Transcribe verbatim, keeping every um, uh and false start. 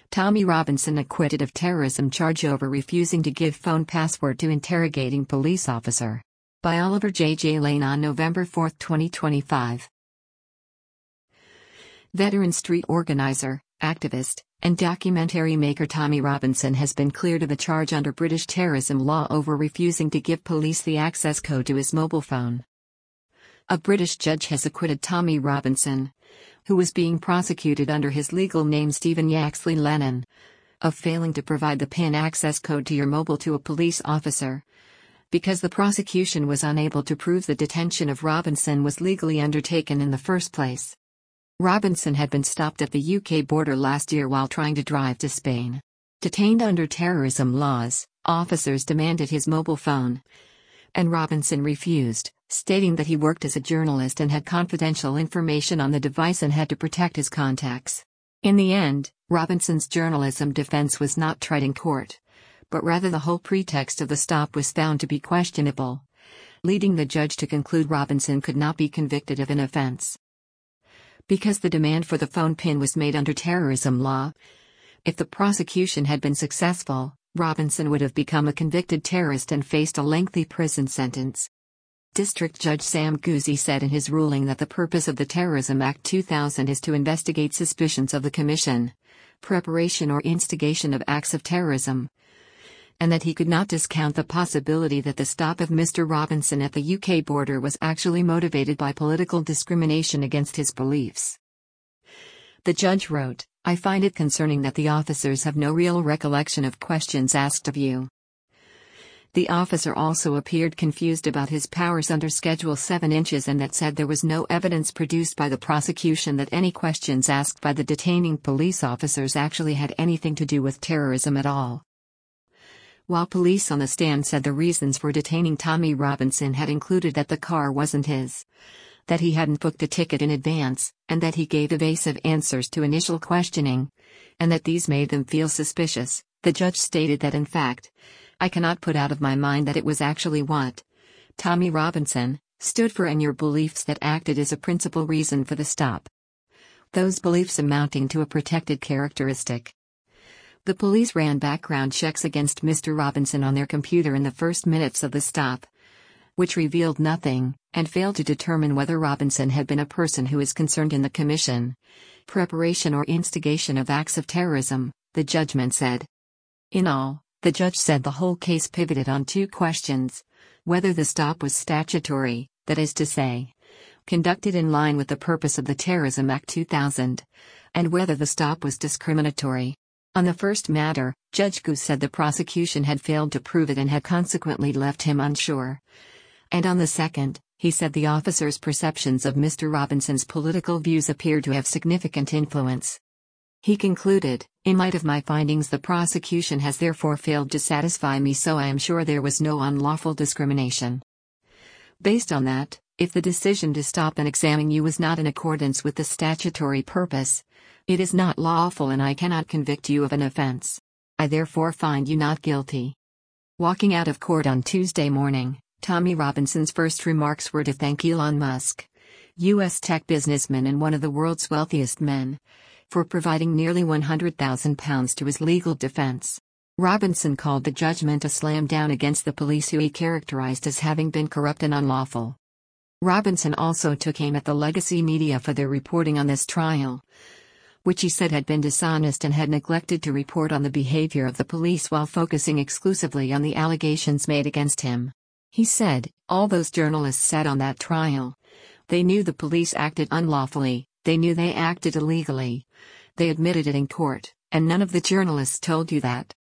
Tommy Robinson acquitted of terrorism charge over refusing to give phone password to interrogating police officer. By Oliver J. J. Lane on November fourth, twenty twenty-five. Veteran street organizer, activist, and documentary maker Tommy Robinson has been cleared of a charge under British terrorism law over refusing to give police the access code to his mobile phone. A British judge has acquitted Tommy Robinson, who was being prosecuted under his legal name Stephen Yaxley Lennon, of failing to provide the PIN access code to your mobile to a police officer, because the prosecution was unable to prove the detention of Robinson was legally undertaken in the first place. Robinson had been stopped at the U K border last year while trying to drive to Spain. Detained under terrorism laws, officers demanded his mobile phone, and Robinson refused, stating that he worked as a journalist and had confidential information on the device and had to protect his contacts. In the end, Robinson's journalism defense was not tried in court, but rather the whole pretext of the stop was found to be questionable, leading the judge to conclude Robinson could not be convicted of an offense. Because the demand for the phone PIN was made under terrorism law, if the prosecution had been successful, Robinson would have become a convicted terrorist and faced a lengthy prison sentence. District Judge Sam Guzzi said in his ruling that the purpose of the Terrorism Act two thousand is to investigate suspicions of the commission, preparation or instigation of acts of terrorism, and that he could not discount the possibility that the stop of Mister Robinson at the U K border was actually motivated by political discrimination against his beliefs. The judge wrote, "I find it concerning that the officers have no real recollection of questions asked of you." The officer also appeared confused about his powers under Schedule seven inches and that said there was no evidence produced by the prosecution that any questions asked by the detaining police officers actually had anything to do with terrorism at all. While police on the stand said the reasons for detaining Tommy Robinson had included that the car wasn't his, that he hadn't booked a ticket in advance, and that he gave evasive answers to initial questioning, and that these made them feel suspicious, the judge stated that in fact, "I cannot put out of my mind that it was actually what Tommy Robinson stood for and your beliefs that acted as a principal reason for the stop. Those beliefs amounting to a protected characteristic." The police ran background checks against Mister Robinson on their computer in the first minutes of the stop, which revealed nothing, and failed to determine whether Robinson had been a person who is concerned in the commission, preparation or instigation of acts of terrorism, the judgment said. In all, the judge said the whole case pivoted on two questions: whether the stop was statutory, that is to say, conducted in line with the purpose of the Terrorism Act two thousand, and whether the stop was discriminatory. On the first matter, Judge Goose said the prosecution had failed to prove it and had consequently left him unsure. And on the second, he said the officers' perceptions of Mister Robinson's political views appeared to have significant influence. He concluded, "In light of my findings, the prosecution has therefore failed to satisfy me, so I am sure there was no unlawful discrimination. Based on that, if the decision to stop and examine you was not in accordance with the statutory purpose, it is not lawful and I cannot convict you of an offense. I therefore find you not guilty." Walking out of court on Tuesday morning, Tommy Robinson's first remarks were to thank Elon Musk, U S tech businessman and one of the world's wealthiest men, for providing nearly one hundred thousand pounds to his legal defense. Robinson called the judgment a slam down against the police, who he characterized as having been corrupt and unlawful. Robinson also took aim at the legacy media for their reporting on this trial, which he said had been dishonest and had neglected to report on the behavior of the police while focusing exclusively on the allegations made against him. He said, "All those journalists said on that trial, they knew the police acted unlawfully, they knew they acted illegally. They admitted it in court, and none of the journalists told you that.